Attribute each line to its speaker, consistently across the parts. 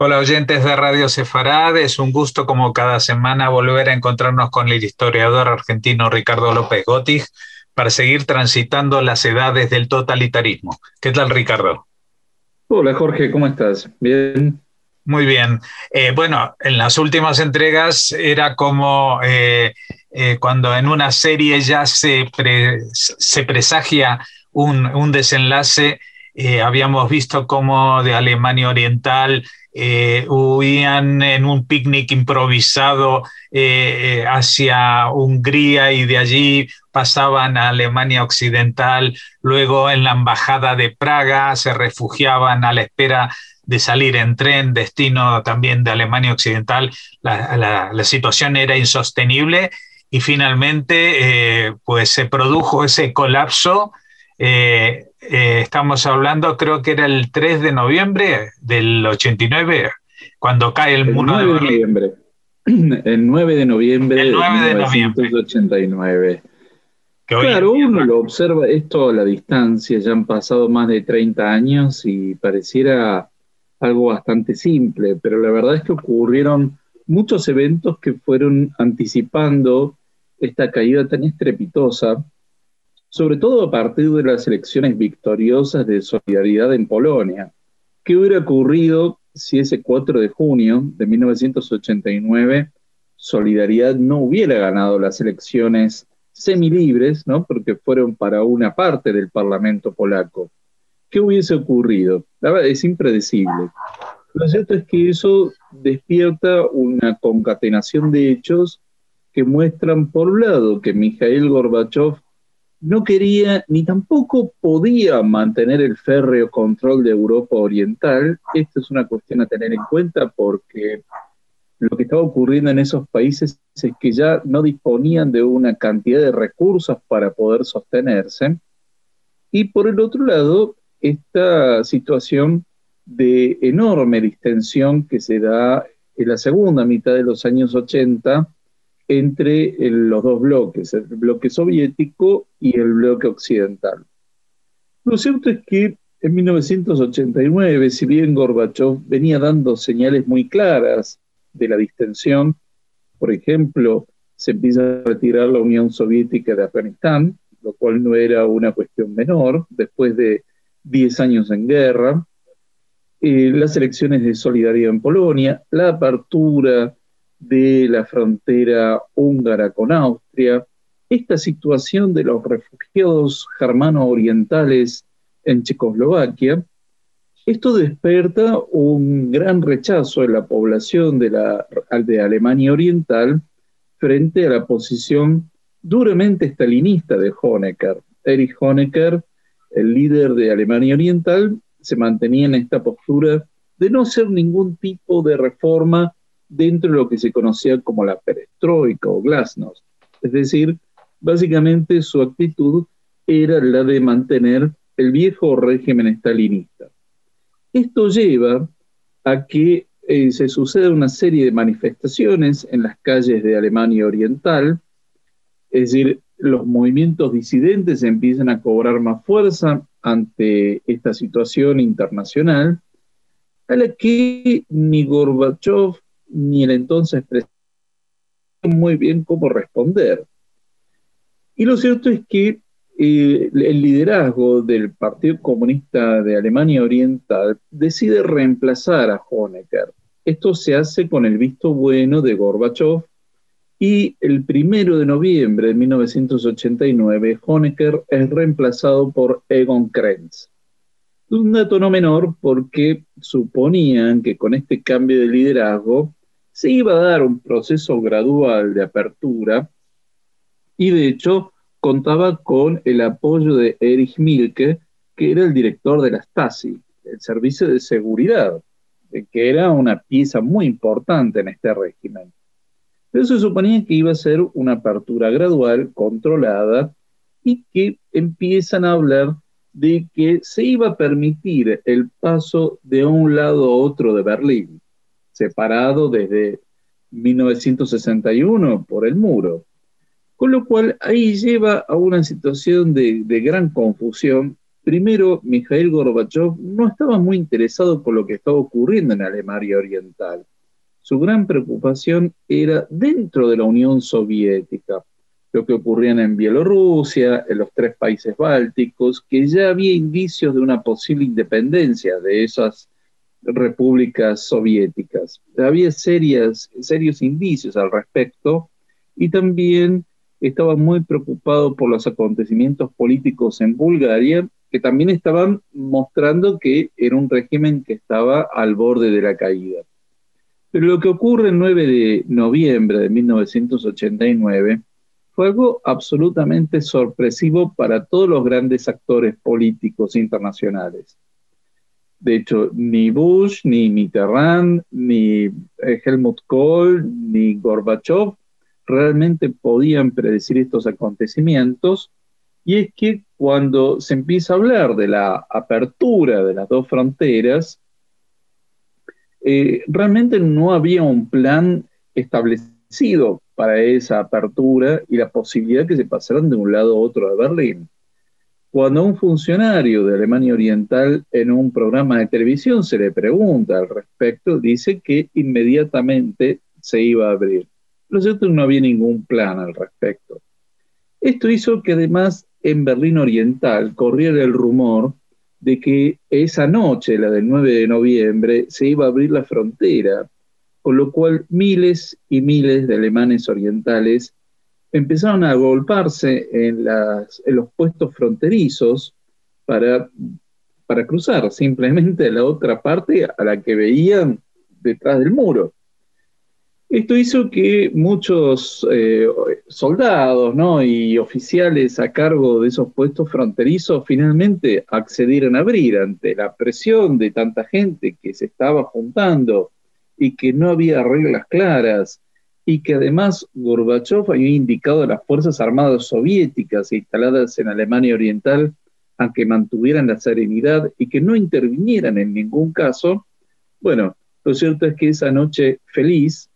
Speaker 1: Hola oyentes de Radio Sefarad, es un gusto como cada semana volver a encontrarnos con el historiador argentino Ricardo López Gotig para seguir transitando las edades del totalitarismo. ¿Qué tal, Ricardo?
Speaker 2: Hola Jorge, ¿cómo estás? Bien.
Speaker 1: Muy bien. Bueno, en las últimas entregas era como cuando en una serie ya se presagia un desenlace. Habíamos visto cómo de Alemania Oriental huían en un picnic improvisado hacia Hungría y de allí pasaban a Alemania Occidental. Luego en la embajada de Praga se refugiaban a la espera de salir en tren, destino también de Alemania Occidental. La situación era insostenible y finalmente pues se produjo ese colapso. Estamos hablando, creo que era el 3 de noviembre del 89, cuando cae el
Speaker 2: El
Speaker 1: muro de
Speaker 2: 9 de
Speaker 1: Berlín.
Speaker 2: noviembre. El 9 de
Speaker 1: El
Speaker 2: noviembre de
Speaker 1: 9 de noviembre,
Speaker 2: 1989.
Speaker 1: que hoy en
Speaker 2: Claro,
Speaker 1: día,
Speaker 2: uno lo observa esto a la distancia, ya han pasado más de 30 años y pareciera algo bastante simple, pero la verdad es que ocurrieron muchos eventos que fueron anticipando esta caída tan estrepitosa, sobre todo a partir de las elecciones victoriosas de Solidaridad en Polonia. ¿Qué hubiera ocurrido si ese 4 de junio de 1989 Solidaridad no hubiera ganado las elecciones semilibres, ¿no? Porque fueron para una parte del Parlamento polaco? ¿Qué hubiese ocurrido? La verdad es impredecible. Lo cierto es que eso despierta una concatenación de hechos que muestran, por un lado, que Mikhail Gorbachev no quería ni tampoco podía mantener el férreo control de Europa Oriental. Esto es una cuestión a tener en cuenta porque lo que estaba ocurriendo en esos países es que ya no disponían de una cantidad de recursos para poder sostenerse. Y por el otro lado, esta situación de enorme distensión que se da en la segunda mitad de los años 80 entre los dos bloques, el bloque soviético y el bloque occidental. Lo cierto es que en 1989, si bien Gorbachev venía dando señales muy claras de la distensión, por ejemplo, se empieza a retirar la Unión Soviética de Afganistán, lo cual no era una cuestión menor, después de 10 años en guerra, las elecciones de solidaridad en Polonia, la apertura de la frontera húngara con Austria, esta situación de los refugiados germano-orientales en Checoslovaquia, esto desperta un gran rechazo en la población de Alemania Oriental frente a la posición duramente stalinista de Honecker. Erich Honecker, el líder de Alemania Oriental, se mantenía en esta postura de no hacer ningún tipo de reforma dentro de lo que se conocía como la perestroika o glasnost. Es decir, básicamente su actitud era la de mantener el viejo régimen stalinista. Esto lleva a que se suceda una serie de manifestaciones en las calles de Alemania Oriental, es decir, los movimientos disidentes empiezan a cobrar más fuerza ante esta situación internacional, a la que ni Gorbachev ni el entonces presidente muy bien cómo responder. Y lo cierto es que el liderazgo del Partido Comunista de Alemania Oriental decide reemplazar a Honecker. Esto se hace con el visto bueno de Gorbachev y el 1 de noviembre de 1989 Honecker es reemplazado por Egon Krenz. Un dato no menor porque suponían que con este cambio de liderazgo se iba a dar un proceso gradual de apertura y de hecho contaba con el apoyo de Erich Mielke, que era el director de la Stasi, el servicio de seguridad, que era una pieza muy importante en este régimen. Pero se suponía que iba a ser una apertura gradual, controlada, y que empiezan a hablar de que se iba a permitir el paso de un lado a otro de Berlín, separado desde 1961 por el muro. Con lo cual ahí lleva a una situación de gran confusión primero, Mikhail Gorbachev no estaba muy interesado por lo que estaba ocurriendo en Alemania Oriental. Su gran preocupación era dentro de la Unión Soviética, lo que ocurría en Bielorrusia, en los 3 países bálticos, que ya había indicios de una posible independencia de esas repúblicas soviéticas. Había serios indicios al respecto y también estaba muy preocupado por los acontecimientos políticos en Bulgaria, que también estaban mostrando que era un régimen que estaba al borde de la caída. Pero lo que ocurre el 9 de noviembre de 1989 fue algo absolutamente sorpresivo para todos los grandes actores políticos internacionales. De hecho, ni Bush, ni Mitterrand, ni Helmut Kohl, ni Gorbachev realmente podían predecir estos acontecimientos. Y es que cuando se empieza a hablar de la apertura de las dos fronteras, realmente no había un plan establecido para esa apertura y la posibilidad que se pasaran de un lado a otro de Berlín. Cuando a un funcionario de Alemania Oriental en un programa de televisión se le pregunta al respecto, dice que inmediatamente se iba a abrir. Lo cierto es que no había ningún plan al respecto. Esto hizo que además en Berlín Oriental corriera el rumor de que esa noche, la del 9 de noviembre, se iba a abrir la frontera, con lo cual miles y miles de alemanes orientales empezaron a agolparse en los puestos fronterizos para cruzar simplemente a la otra parte a la que veían detrás del muro. Esto hizo que muchos soldados, ¿no?, y oficiales a cargo de esos puestos fronterizos finalmente accedieran a abrir ante la presión de tanta gente que se estaba juntando y que no había reglas claras, y que además Gorbachev había indicado a las Fuerzas Armadas soviéticas instaladas en Alemania Oriental a que mantuvieran la serenidad y que no intervinieran en ningún caso. Bueno, lo cierto es que esa noche feliz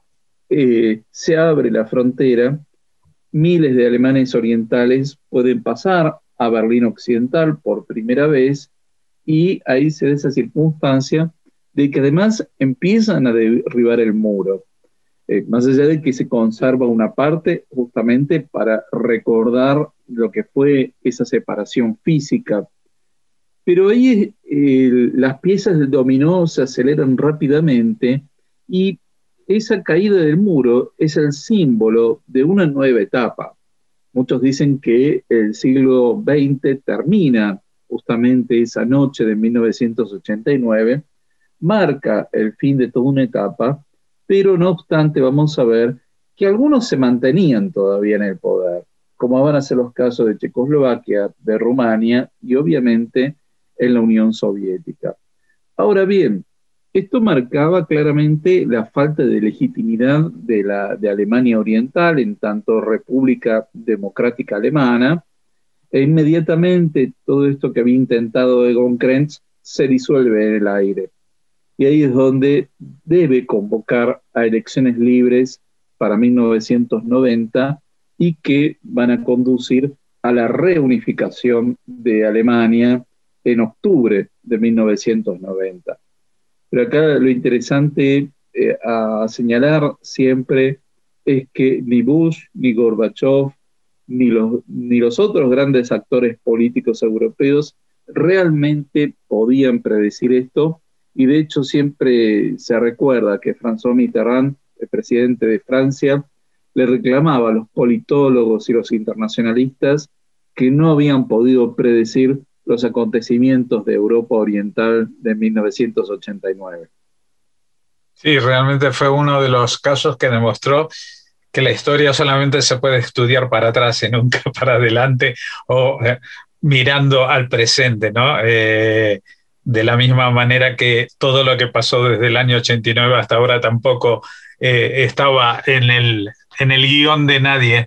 Speaker 2: se abre la frontera, miles de alemanes orientales pueden pasar a Berlín Occidental por primera vez, y ahí se da esa circunstancia de que además empiezan a derribar el muro. Más allá de que se conserva una parte justamente para recordar lo que fue esa separación física. Pero ahí las piezas del dominó se aceleran rápidamente y esa caída del muro es el símbolo de una nueva etapa. Muchos dicen que el siglo XX termina justamente esa noche de 1989, marca el fin de toda una etapa, pero no obstante vamos a ver que algunos se mantenían todavía en el poder, como van a ser los casos de Checoslovaquia, de Rumania y obviamente en la Unión Soviética. Ahora bien, esto marcaba claramente la falta de legitimidad de Alemania Oriental en tanto República Democrática Alemana, e inmediatamente todo esto que había intentado Egon Krenz se disuelve en el aire. Y ahí es donde debe convocar a elecciones libres para 1990 y que van a conducir a la reunificación de Alemania en octubre de 1990. Pero acá lo interesante a señalar siempre es que ni Bush, ni Gorbachev, ni los otros grandes actores políticos europeos realmente podían predecir esto, y de hecho siempre se recuerda que François Mitterrand, el presidente de Francia, le reclamaba a los politólogos y los internacionalistas que no habían podido predecir los acontecimientos de Europa Oriental de 1989.
Speaker 1: Sí, realmente fue uno de los casos que demostró que la historia solamente se puede estudiar para atrás y nunca para adelante, o mirando al presente, ¿no? De la misma manera que todo lo que pasó desde el año 89 hasta ahora tampoco estaba en el guión de nadie.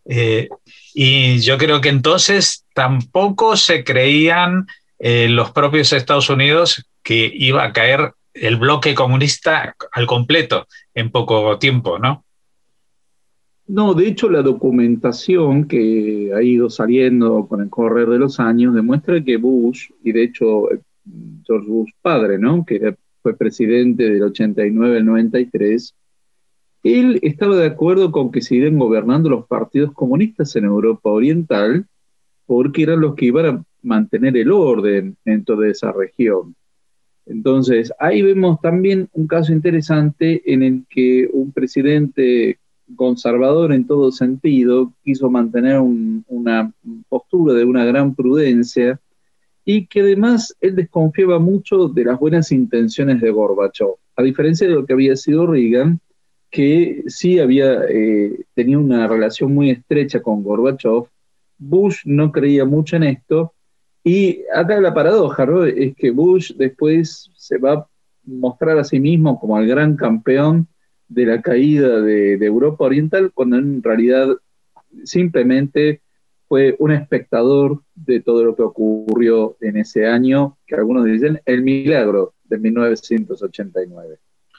Speaker 1: Y yo creo que entonces tampoco se creían los propios Estados Unidos que iba a caer el bloque comunista al completo en poco tiempo, ¿no?
Speaker 2: No, de hecho la documentación que ha ido saliendo con el correr de los años demuestra que Bush, y de hecho George Bush padre, ¿no? Fue presidente del 89 al 93, él estaba de acuerdo con que siguieran gobernando los partidos comunistas en Europa Oriental, porque eran los que iban a mantener el orden en toda esa región. Entonces, ahí vemos también un caso interesante en el que un presidente conservador en todo sentido quiso mantener una postura de una gran prudencia y que además él desconfiaba mucho de las buenas intenciones de Gorbachev, a diferencia de lo que había sido Reagan, que sí tenía una relación muy estrecha con Gorbachev. Bush no creía mucho en esto, y acá la paradoja, ¿no? Es que Bush después se va a mostrar a sí mismo como el gran campeón de la caída de Europa Oriental, cuando en realidad simplemente fue un espectador de todo lo que ocurrió en ese año, que algunos dicen el milagro de 1989.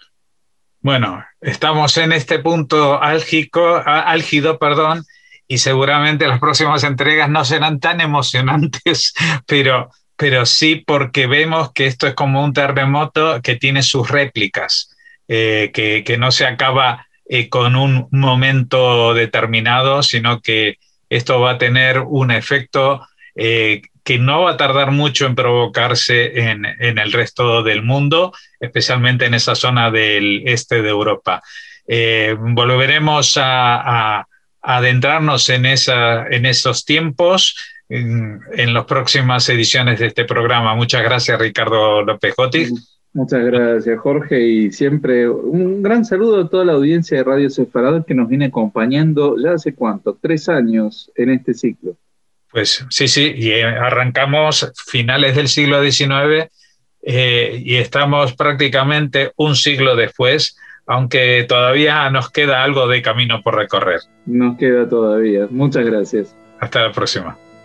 Speaker 1: Bueno, estamos en este punto álgido, perdón, y seguramente las próximas entregas no serán tan emocionantes, pero sí porque vemos que esto es como un terremoto que tiene sus réplicas, que no se acaba con un momento determinado, sino que esto va a tener un efecto que no va a tardar mucho en provocarse en el resto del mundo, especialmente en esa zona del este de Europa. Volveremos a adentrarnos en esos tiempos en las próximas ediciones de este programa. Muchas gracias, Ricardo López Gotti.
Speaker 2: Muchas gracias, Jorge, y siempre un gran saludo a toda la audiencia de Radio Sefarad que nos viene acompañando ya hace cuánto, 3 años en este ciclo.
Speaker 1: Pues sí, y arrancamos finales del siglo XIX y estamos prácticamente un siglo después, aunque todavía nos queda algo de camino por recorrer.
Speaker 2: Nos queda todavía. Muchas gracias.
Speaker 1: Hasta la próxima.